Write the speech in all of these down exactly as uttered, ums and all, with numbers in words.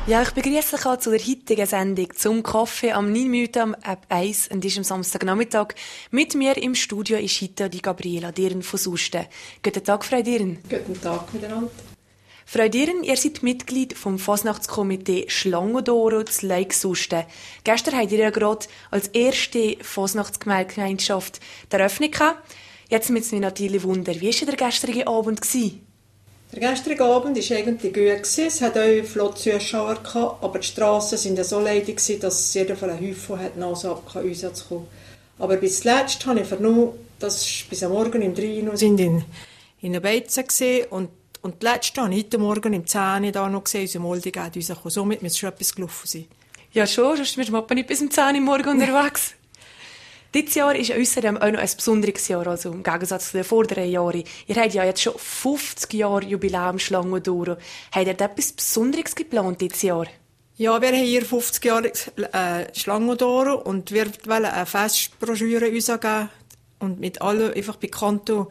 Ja, ich begrüße euch auch zu der heutigen Sendung zum Kaffee am neun Minuten am App eins und ist am Samstagnachmittag. Mit mir im Studio ist heute die Gabriela Dirren von Susten. Guten Tag, Frau Dirren. Guten Tag miteinander. Frau Dirren, ihr seid Mitglied vom Fasnachtskomitee Schlangendoro zu Leik Susten. Gestern habt ihr ja gerade als erste Fasnachtsgemeinschaft die Eröffnung gehabt. Jetzt müssen wir natürlich wundern, wie war der gestrige Abend gewesen? Der gestrige Abend war eigentlich gut. Es hatte auch flott Zuschauer, aber die Strassen waren so leidig, dass jeder von den Häufen hat Nase ab rauszukommen. Aber bis zuletzt habe ich vernommen, dass bis am Morgen um drei Uhr sind in, in der Beizen und und das letzte habe ich heute Morgen um zehn Uhr da noch gesehen, unsere Molde geht rausgekommen. Somit muss schon etwas gelaufen sein. Ja schon, sonst bist du nicht bis um zehn Uhr morgen unterwegs. Dieses Jahr ist außerdem auch noch ein besonderes Jahr, also im Gegensatz zu den vorderen Jahren. Ihr habt ja jetzt schon fünfzig Jahre Jubiläum Schlangendoro. Habt ihr etwas Besonderes geplant dieses Jahr? Ja, wir haben hier fünfzig Jahre äh, Schlangendoro und wir wollen eine Festbroschüre rausgeben und mit allen einfach bekannten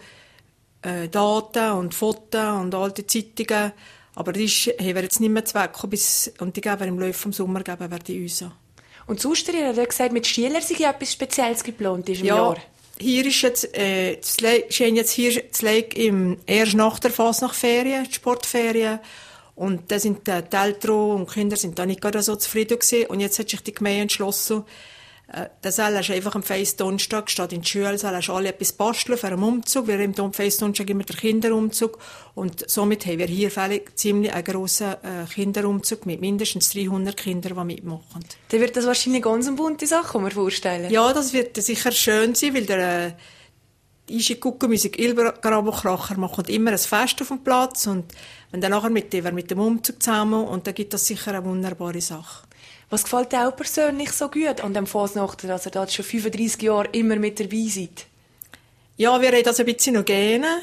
äh, Daten und Fotos und alte Zeitungen. Aber das ist, haben wir jetzt nicht mehr zu wegkommen, bis, und die geben wir im Laufe des Sommers geben wir die uns. Und sonst, ihr habt gesagt, mit Schülern sei etwas Spezielles geplant ist im ja, Jahr. Hier ist jetzt, äh, das Le- jetzt hier das Lake im, erst nach der Fasnachtferien, die Sportferien. Und da sind äh, die Eltern und die Kinder sind da nicht gerade so zufrieden gewesen. Und jetzt hat sich die Gemeinde entschlossen, äh, das soll einfach am Feist-Donnerstag, statt in der Schule, sollen alle etwas basteln für einen Umzug. Wir haben am Feist-Donnerstag immer den Kinderumzug. Und somit haben wir hier ziemlich einen grossen äh, Kinderumzug mit mindestens dreihundert Kindern, die mitmachen. Dann wird das wahrscheinlich ganz eine bunte Sache, kann man vorstellen. Ja, das wird sicher schön sein, weil der äh, Ischi Guckenmusik Ilgrabenkracher macht immer ein Fest auf dem Platz und wenn dann nachher mit, mit dem Umzug zusammen und dann gibt das sicher eine wunderbare Sache. Was gefällt dir auch persönlich so gut an dem Fasnachten, dass ihr da schon fünfunddreissig Jahre immer mit dabei seid? Ja, wir haben das ein bisschen noch gerne.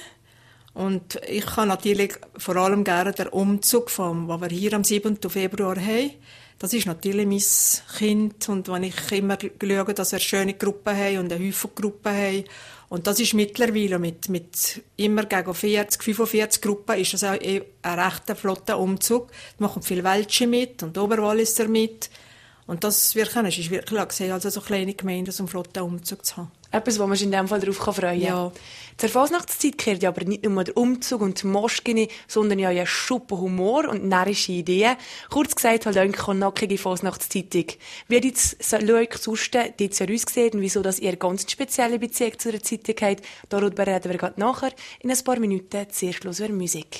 Und ich kann natürlich vor allem gerne den Umzug, vom, den wir hier am siebten Februar haben. Das ist natürlich mein Kind. Und wenn ich immer schaue, dass wir schöne Gruppen haben und eine Haufen Gruppen haben. Und das ist mittlerweile mit, mit immer gegen vierzig, fünfundvierzig Gruppen ist das auch ein recht flotter Umzug. Da machen viele Welsche mit und Oberwalliser mit. Und das wirklich, ist wirklich gesehen, also so kleine Gemeinden, so einen flotten Umzug zu haben. Etwas, wo man sich in diesem Fall darauf freuen kann. Ja. Zur Fasnachtszeit kehrt ja aber nicht nur der Umzug und die Moschkine, sondern ja ein Schuppen Humor und närrische Ideen. Kurz gesagt, halt eigentlich eine nackige Fasnachtszeitung. Wie hat jetzt Leuk Susten dieses Jahr ausgesehen und wieso dass ihr eine ganz spezielle Beziehung zu der Zeitung habt, darüber reden wir gerade nachher. In ein paar Minuten zuerst hören wir Musik.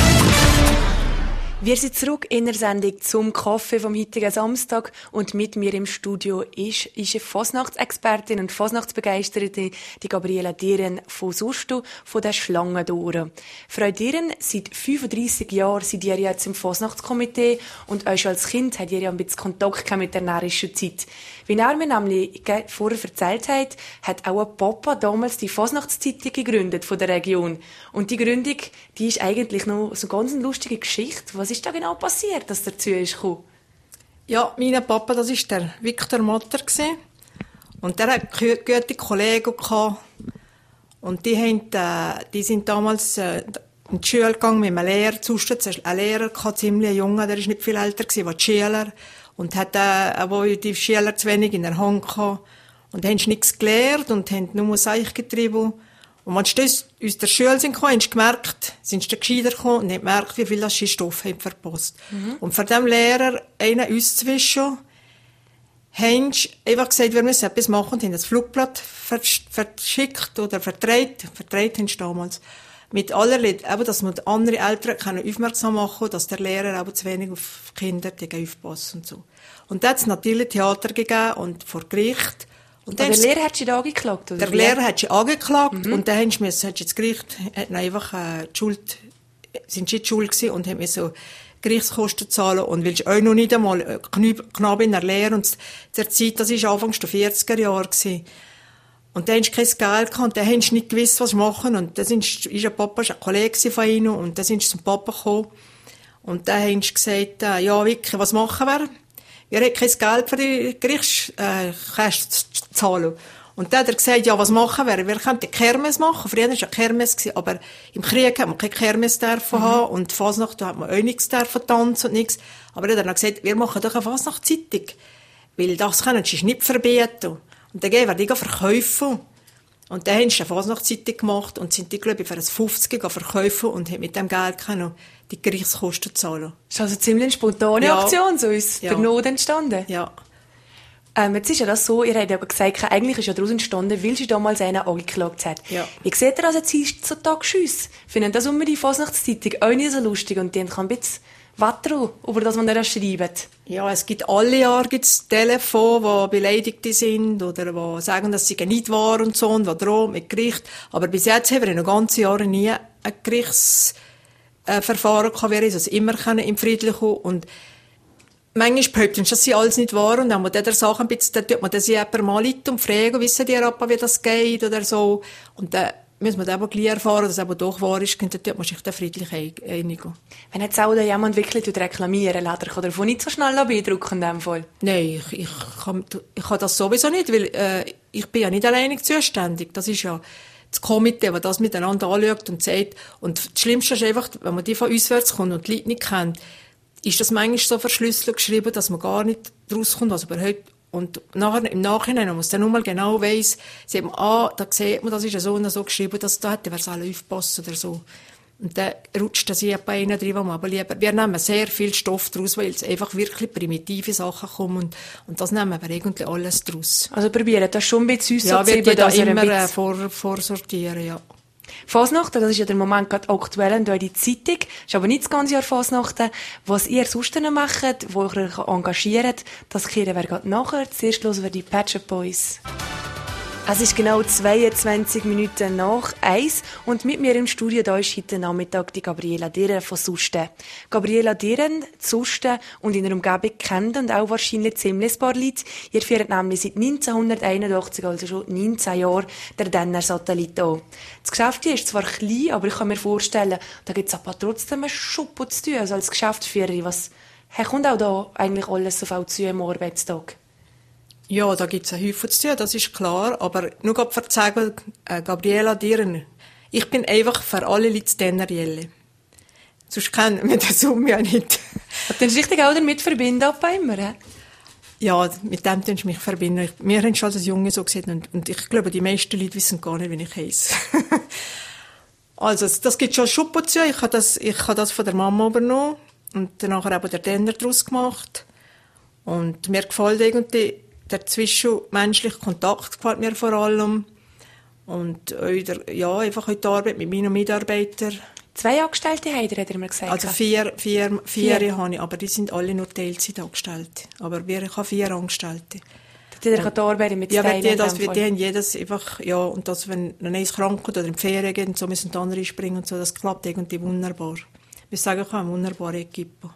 Wir sind zurück in der Sendung zum Kaffee vom heutigen Samstag und mit mir im Studio ist, ist eine Fasnachtsexpertin und Fasnachtsbegeisterte, die Gabriela Dirren von Susten, von der Schlangendoro. Frau Dirren, seit fünfunddreissig Jahren seid ihr jetzt im Fasnachtskomitee und euch als Kind habt ihr ja ein bisschen Kontakt mit der närrischen Zeit. Wie er mir nämlich vorher erzählt hat, hat auch ein Papa damals die Fasnachtszeitung gegründet von der Region. Und die Gründung, die ist eigentlich noch so ganz eine lustige Geschichte. Was ist da genau passiert, dass dazu ist gekommen? Ja, mein Papa, das war der Viktor Motter. Und der hatte gute Kollegen. Und die, haben, äh, die sind damals äh, in die Schule gegangen mit einem Lehrer. Zuerst ein Lehrer, ziemlich junger, der war nicht viel älter, war die Schüler. Und hat äh, wo die Schüler zu wenig in der Hand gehabt. Und haben nichts gelernt und haben nur Seich getrieben. Und wenn sie aus der Schule sind gekommen, haben sie gemerkt, sind sie gescheiter gekommen und haben gemerkt, wie viel das Stoff haben verpasst. Mhm. Und von dem Lehrer, einen uns zwischen, haben sie einfach gesagt, wir müssen etwas machen und haben das Flugblatt verschickt oder vertreibt. Vertreibt haben sie damals. Mit allerlei, eben, dass man andere Eltern können aufmerksam machen kann, dass der Lehrer eben zu wenig auf Kinder aufpassen und so. Und da hat es natürlich Theater gegeben und vor Gericht. Und der Lehrer hat sie angeklagt, oder? Der Lehrer hat sie angeklagt mhm. und dann haben sie müssen, hat das Gericht hat einfach äh, die Schuld, sind sie die Schuld gewesen und haben so Gerichtskosten zahlen und weil sie auch noch nicht einmal knapp in der Lehre und zu der Zeit, das war Anfang der vierziger Jahre gewesen. Und dann haben sie kein Geld gehabt und dann haben sie nicht gewusst, was sie machen und dann sind sie, ist ein Papa, ist ein Kollege von ihnen und dann sind sie zum Papa gekommen und dann haben sie gesagt, äh, ja Vicky, was machen wir? Wir haben kein Geld für die Gerichtskosten äh, zu zahlen. Und dann hat er gesagt, ja, was machen wir? Wir könnten Kermes machen. Früher war es ja Kermes, aber im Krieg hat man keine Kermes dürfen mhm. haben und Fasnacht hat man auch nichts dürfen tanzen und nichts. Aber er hat dann gesagt, wir machen doch eine Fasnachtszeitung. Weil das können sie nicht verbieten. Und dann gehen wir die verkaufen. Und dann haben sie eine Fasnachtszeitung gemacht und sind die, glaube ich, für ein fünfzig verkaufen und haben mit dem Geld können die Gerichtskosten zahlen. Das ist also ziemlich eine spontane ja. Aktion, so ist ja. der Not entstanden. Ja. Ähm, jetzt ist ja das so, ihr habt ja gesagt, eigentlich ist ja daraus entstanden, weil sie damals einen angeklagt hat. Ja. Wie seht ihr das jetzt heutzutage Schuss? Finden das immer die Fasnachtszeitung auch nicht so lustig und die haben ein bisschen Wetter, über das man da schreibt? Ja, es gibt alle Jahre gibt's Telefone, die Beleidigte sind oder die sagen, dass sie nicht wahr und so und die drohen mit Gericht. Aber bis jetzt haben wir in den ganzen Jahren nie ein Gerichtsverfahren gehabt, wir also immer im Friedlichen und manchmal behaupten sie, das sei alles nicht wahr und dann muss der Sache ein bisschen, dann tut man das jemand mal leiten und fragen, wissen die Rappa, wie das geht oder so. Und dann müssen wir dann aber gleich erfahren, dass es aber doch wahr ist, dann tut man sich dann friedlich einigen. Wenn jetzt auch jemand wirklich reklamieren lässt, kann er davon nicht so schnell beeindrucken in dem Fall? Nein, ich, ich, kann, ich kann das sowieso nicht, weil äh, ich bin ja nicht alleinig zuständig. Das ist ja das Komitee, das das miteinander anschaut und sagt. Und das Schlimmste ist einfach, wenn man die von auswärts kommt und die Leute nicht kennt, ist das manchmal so verschlüsselt geschrieben, dass man gar nicht rauskommt, was überhaupt. Und nachher, im Nachhinein, wenn man es dann nochmal genau weiss, sieht man, ah, da sieht man, das ist ja so und so geschrieben, dass da hätte wer aufpassen oder so. Und dann rutscht das hier bei ihnen drin, wo man aber lieber, wir nehmen sehr viel Stoff daraus, weil es einfach wirklich primitive Sachen kommen und, und das nehmen wir irgendwie alles daraus. Also probieren das schon ein bisschen ja, wir dass da immer bisschen äh, vor, vorsortieren, ja. Fasnachten, das ist ja der Moment gerade aktuell in der Zeitung, ist aber nicht das ganze Jahr Fasnachten. Was ihr sonst noch macht, wo ihr euch engagiert, das kehren wir gerade nachher. Zuerst hören wir die Pet Shop Boys. Es ist genau zweiundzwanzig Minuten nach eins und mit mir im Studio da ist heute Nachmittag die Gabriela Dirren von Susten. Gabriela Dirren, Susten und in der Umgebung kennt und auch wahrscheinlich ziemlich ein paar Leute. Ihr führt nämlich seit neunzehnhunderteinundachtzig, also schon neunzehn Jahre, der Denner-Satellit an. Das Geschäft hier ist zwar klein, aber ich kann mir vorstellen, da gibt es aber trotzdem einen Schuppen zu tun, also als Geschäftsführerin. Was kommt auch da eigentlich alles so viel zu am Arbeitstag? Ja, da gibt's einen Haufen zu tun, das ist klar. Aber nur gerade für zu sagen, äh, Gabriela Dirren, ich bin einfach für alle Leute Dennerjelle. Sonst kennen wir das um ja nicht. Und dann richtig auch damit verbinden, aber immer, he? Ja, mit dem tun mich verbinden. Ich, wir haben schon als Junge so gesehen und, und ich glaube, die meisten Leute wissen gar nicht, wie ich heisse. Also, das gibt schon Schuppen zu. Ich habe das, ich habe das von der Mama übernommen und danach eben der Denner daraus gemacht. Und mir gefällt irgendwie der zwischenmenschliche Kontakt gefällt mir vor allem. Und der, ja, einfach die Arbeit mit meinen Mitarbeitern. Zwei Angestellte habt ihr, hat er mir gesagt. Also vier, vier, vier, vier habe ich, aber die sind alle nur Teilzeit Angestellte. Aber wir, ich habe vier Angestellte. Die kann arbeiten mit ja, teilen, die, das, die haben jedes einfach, ja, und das, wenn einer ist krank oder in die Ferien geht und so, müssen die anderen springen und so, das klappt irgendwie wunderbar. Wir sagen, ich habe eine wunderbare Equipe.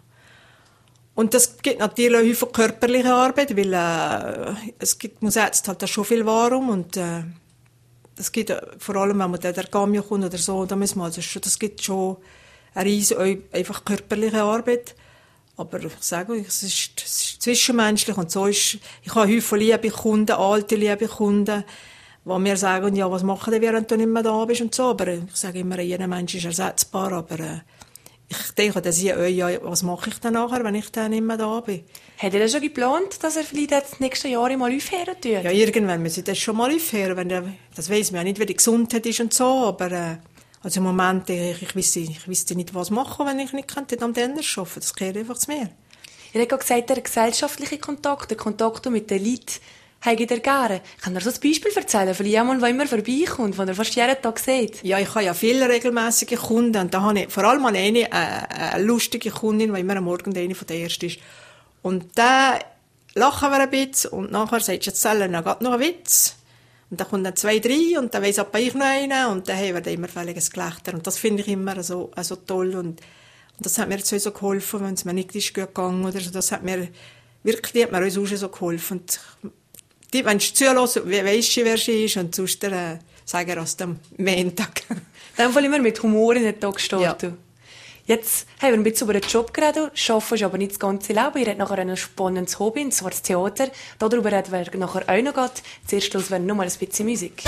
Und das gibt natürlich auch viel körperliche Arbeit, weil äh, es gibt, man setzt halt da schon viel Warum und äh, das gibt äh, vor allem, wenn man da der Gamio kommt oder so, da müssen wir also schon, das gibt schon eine riesige, einfach körperliche Arbeit. Aber ich sage euch, es ist, es ist zwischenmenschlich und so ist, ich habe häufig liebe Kunden, alte liebe Kunden, die mir sagen, ja, was machen die, während du nicht mehr da bist und so. Aber ich sage immer, jeder Mensch ist ersetzbar, aber äh, ich denke, dass ich, oh ja, was mache ich dann nachher, wenn ich dann nicht mehr da bin? Hat er das schon geplant, dass er vielleicht das nächste Jahr mal aufhören tut? Ja, irgendwann müssen das schon mal aufhören. Wenn der, das weiss man ja nicht, wie die Gesundheit ist und so, aber äh, also im Moment, ich, ich wüsste ich wüsste nicht, was machen, wenn ich nicht könnte am Denner arbeiten. Das gehört einfach zu mir. Ihr habt gerade gesagt, der gesellschaftliche Kontakt, der Kontakt mit den Leuten, habt ihr gerne. Ich kann dir so ein Beispiel erzählen, von jemandem, der immer vorbeikommt, den ihr fast jeden Tag seht. Ja, ich habe ja viele regelmäßige Kunden und da habe ich vor allem eine, äh, eine lustige Kundin, die immer am Morgen eine von der ersten ist. Und da lachen wir ein bisschen und nachher sagt sie, jetzt zählen wir noch einen Witz. Und dann kommen dann zwei, drei und dann weiss auch ich noch einen und dann haben wir dann immer völliges Gelächter. Und das finde ich immer so, so toll und, und das hat mir jetzt so geholfen, wenn es mir nicht ist gut gegangen oder so. Das hat mir wirklich, die hat mir uns auch schon so geholfen. Und die, wenn du zuhörst, weisst du, wer sie ist und sonst äh, sagen wir aus dem Montag. In dem Fall immer mit Humor in den Tag steht. Ja. Du. Jetzt haben wir ein bisschen über den Job geredet. Arbeiten ist aber nicht das ganze Leben. Ihr habt nachher ein spannendes Hobby, und zwar das Theater. Darüber reden wir nachher auch noch. Geht. Zuerst hören wir noch mal ein bisschen Musik.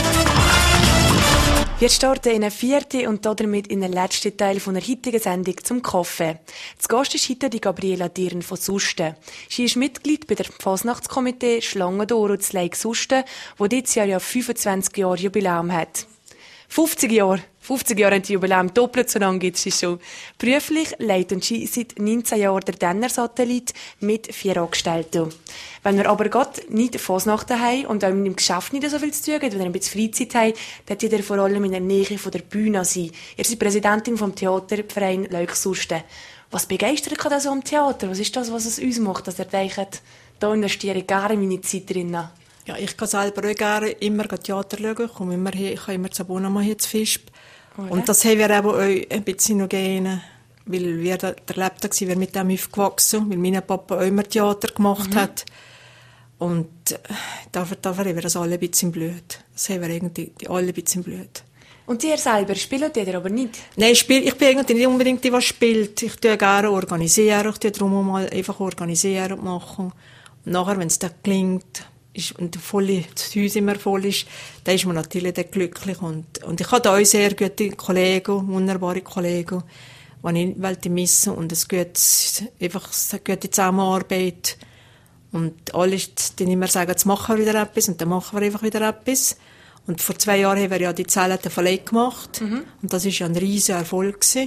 Wir starten in den vierten und damit in den letzten Teil von der heutigen Sendung zum Kaffee. Zu Gast ist heute die Gabriela Dieren von Susten. Sie ist Mitglied bei der Fasnachtskomitee Schlangendor und das Lake Susten, wo dieses Jahr ja fünfundzwanzig Jahre Jubiläum hat. fünfzig Jahre. fünfzig Jahre haben die Jubiläum, doppelt so lange gibt es sie schon. Beruflich leitet sie seit neunzehn Jahren der Denner-Satellit mit vier Angestellten. Wenn wir aber gerade nicht Fasnachten haben und auch mit dem Geschäft nicht so viel zu tun haben, wenn wir ein bisschen Freizeit haben, dann ihr vor allem in der Nähe von der Bühne sein. Ihr seid Präsidentin vom Theaterverein Lake Susten. Was begeistert euch so am Theater? Was ist das, was es uns macht, dass ihr denkt, da investiere ich gerne meine Zeit drin? Ja, ich kann selber auch gerne immer Theater schauen. Ich komme immer hier, ich kann immer zu Bonnemann hier zu Fisp. Oder? Und das haben wir eben auch ein bisschen noch gerne, weil wir da erlebt haben, wir mit dem aufgewachsen, weil mein Papa auch immer Theater gemacht mhm. hat. Und dafür, dafür haben wir das alle ein bisschen blöd. Das haben wir irgendwie alle ein bisschen blöd. Und ihr selber spielt ihr aber nicht? Nein, ich, spiel, ich bin eigentlich nicht unbedingt die, die spielt. Ich tue gerne organisieren, ich tue darum mal einfach organisieren und machen. Und nachher, wenn es dann gelingt, ist, und voll, das Haus immer voll ist, dann ist man natürlich dann glücklich. Und, und ich habe da auch sehr gute Kollegen, wunderbare Kollegen, die ich missen und es geht einfach eine gute Zusammenarbeit. Und alle die immer sagen, jetzt machen wir wieder etwas und dann machen wir einfach wieder etwas. Und vor zwei Jahren haben wir ja die Zellete Verleih gemacht. Mhm. Und das war ja ein riesiger Erfolg gewesen.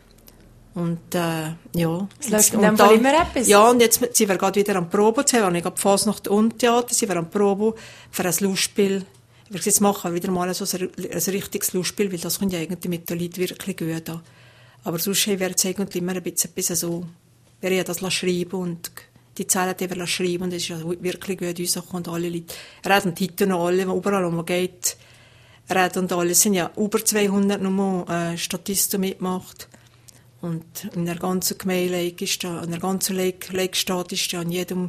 Und, äh, ja. Es läuft in dem Fall immer etwas. Ja, und jetzt sind wir gerade wieder am Proben. Jetzt haben wir gerade Fasnacht und Theater, sind wir am Proben für ein Lustspiel. Ich würde jetzt machen wieder mal so ein, ein richtiges Lustspiel, weil das kommt ja eigentlich mit den Leuten wirklich gut an. Aber sonst haben wir jetzt eigentlich immer ein bisschen, ein bisschen so, wir haben das schreiben und die Zellen, die wir schreiben, und es ist ja wirklich gut rausgekommen. Und alle Leute reden heute noch alle, überall, wo man geht, reden und alle. Es sind ja über zweihundert nur äh, Statisten mitgemacht. Und in der ganzen Gemeinde ist da, in der ganzen Lake-Stadt ist da an jedem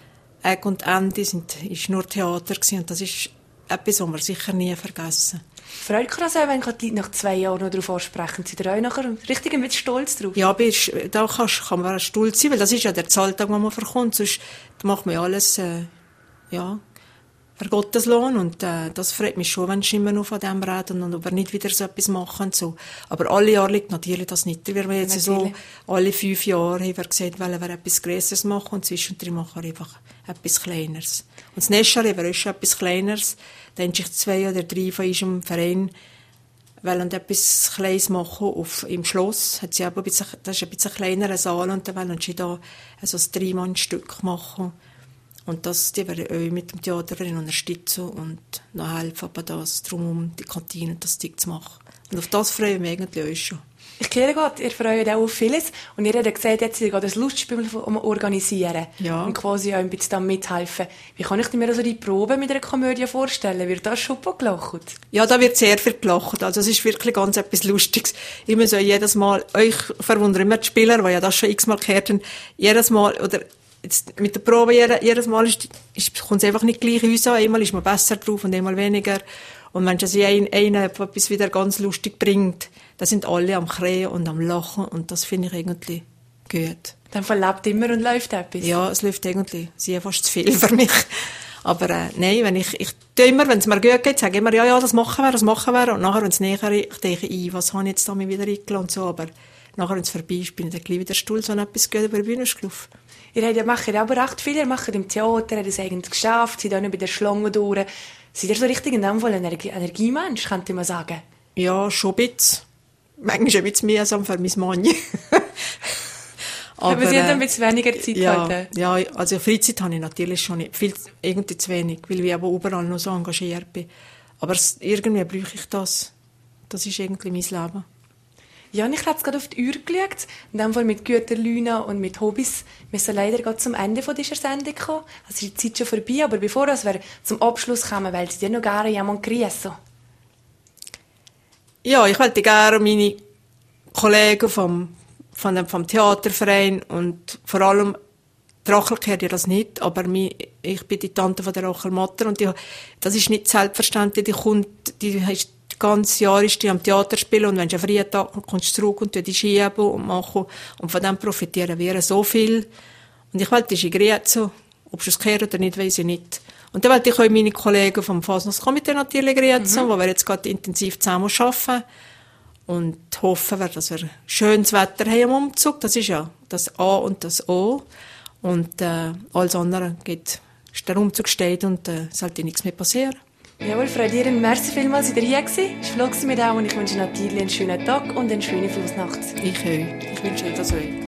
Eck und Ende sind, ist nur Theater gewesen. Und das ist etwas, was wir sicher nie vergessen. Freut euch das auch, wenn die Leute nach zwei Jahren noch darauf ansprechen? Seid ihr auch nachher richtig ein bisschen stolz drauf? Ja, da kann, kann man stolz sein, weil das ist ja der Zahltag, den man verkommt. Sonst macht man ja alles, äh, ja, für Gottes Lohn. Und äh, das freut mich schon, wenn sie immer noch von dem reden und aber nicht wieder so etwas machen. So. Aber alle Jahre liegt natürlich das nicht. Wir haben jetzt so, alle fünf Jahre haben wir gesagt, wollen wir etwas Größeres machen und zwischendrin machen wir einfach etwas Kleineres. Und das nächste Jahr haben wir auch schon etwas Kleineres. Dann haben sich zwei oder drei von unserem Verein wollen etwas Kleines machen auf, im Schloss. Hat sie aber ein bisschen, das ist ein bisschen kleinerer Saal und dann wollen sie da also ein Dreimann-Stück machen. Und das, die werden auch mit dem Theater unterstützen und noch helfen, aber das drumherum die Kantine, das Ding zu machen. Und auf das freue ich mich eigentlich auch schon. Ich höre gerade, ihr freut euch auch auf vieles. Und ihr habt gesagt, jetzt ihr gerade ein Lustspiel organisieren. Ja. Und quasi auch ein bisschen da mithelfen. Wie kann ich mir also die Probe mit einer Komödie vorstellen? Wird da schon gelacht? Ja, da wird sehr viel gelacht. Also es ist wirklich ganz etwas Lustiges. Ich muss auch jedes Mal, euch verwundern immer die Spieler, die ja das schon x-mal gehört haben, jedes Mal, oder jetzt mit der Probe, jedes Mal ist, ist, kommt es einfach nicht gleich raus. Einmal ist man besser drauf und einmal weniger. Und wenn sich ein, einer etwas wieder ganz lustig bringt, da sind alle am Krähen und am Lachen und das finde ich eigentlich gut. Dann verlebt immer und läuft etwas? Ja, es läuft irgendwie. Sie ist fast zu viel für mich. Aber äh, nein, wenn ich, ich tue immer, wenn es mir gut geht, sage ich immer, ja, ja, das machen wir, das machen wir. Und nachher, wenn es näher ist, ich denke ich, was habe ich jetzt da mir wieder eingeladen und so. Aber nachher, wenn es vorbei ist, bin ich dann gleich wieder stolz, wenn etwas gut über die Bühne ist gelaufen. Ihr habt ja, macht aber recht viel. Ihr macht im Theater, habt es eigentlich geschafft, seid auch nicht bei der Schlange durch. Seid ihr so richtig in dem Fall ein Energie- Energiemensch, könnte man sagen? Ja, schon ein bisschen. Manchmal ein bisschen mühsam für mein Mann. Aber, aber Sie haben ein bisschen weniger Zeit ja, heute. Ja, also Freizeit habe ich natürlich schon nicht. Viel, irgendwie zu wenig, weil ich aber überall noch so engagiert bin. Aber es, irgendwie brauche ich das. Das ist irgendwie mein Leben. Ja, und ich habe jetzt gerade auf die Uhr geschaut. In dem Fall mit guter Laune und mit Hobbys. Wir sind leider gerade zum Ende von dieser Sendung gekommen. Also ist die Zeit schon vorbei. Aber bevor wir zum Abschluss kommen, wollen Sie dir noch gerne jemanden grüßen? Ja, ich wollte gerne meine Kollegen vom, von dem, vom Theaterverein und vor allem, die Rachel kennt ja das nicht, aber ich bin die Tante von der Rachel Matter und die, das ist nicht selbstverständlich, die kommt, die ist das ganze Jahr ist die am Theater spielen und wenn du einen freien Tag kommst du zurück und die schieben und machen. Und von dem profitieren wir so viel. Und ich wollte, das ist in Griezen. Ob es kehrt oder nicht, weiss ich nicht. Und dann wollte ich auch meine Kollegen vom Fasnachtskomitee natürlich grüßen, mhm. wo wir jetzt gerade intensiv zusammen arbeiten. Und hoffen wir, dass wir schönes Wetter haben am Umzug. Das ist ja das A und das O. Und äh, alles andere geht, ist der Umzug steht und äh, sollte nichts mehr passieren. Jawohl, Frau Dieren, merci vielmals, dass ihr hier gewesen. Es war mit auch und ich wünsche Ihnen einen schönen Tag und eine schöne Flussnacht. Ich auch. Ich wünsche Ihnen das auch.